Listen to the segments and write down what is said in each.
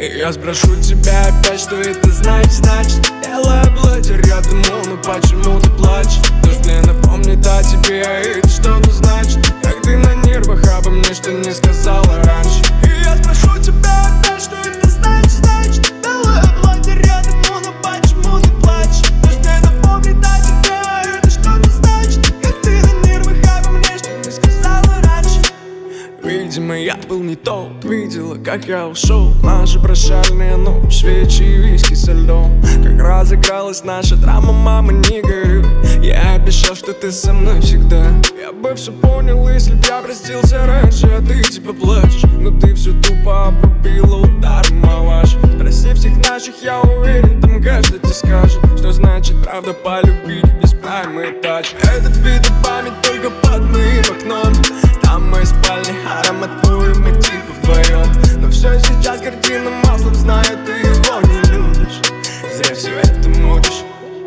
И я спрошу тебя опять, что это значит. Белое платье рядом, но почему ты плачешь? Дождь мне напомнит о тебе, и это что-то значит. Как ты на нервах обо мне, что не сказала раньше. И я спрошу тебя опять, что это значит. Белое платье рядом, но почему ты плачешь? Дождь мне напомнит о тебе, и это что-то значит. Как ты на нервах обо мне, что не сказала раньше. Видимо, я был не тот. Видела, как я ушел. Наша прощальная ночь, свечи и виски со льдом. Как разыгралась наша драма, мама, не горюй. Я обещал, что ты со мной всегда. Я бы все понял, если б я простился раньше. А ты типа плачешь, но ты все тупо обрубила ударом, малаш. Спроси всех наших, я уверен, там каждый тебе скажет, что значит правда полюбить без праймы тач. Этот бит и память только под моим окном. Там мои спальни, аромат твой, мы типа вдвоем. Но все сейчас картина маслом, знаю, ты его не любишь. Зря все это мутишь.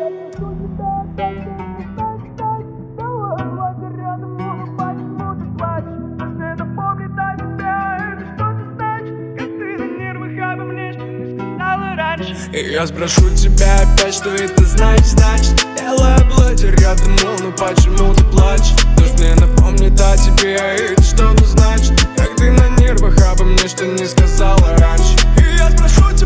И я спрошу тебя опять, что это значит. Белое платье рядом, но почему ты плачешь? Дождь мне напомнит о тебе, и это что-то значит. Как ты на нервах обо мне, что не сказала раньше. И я спрошу тебя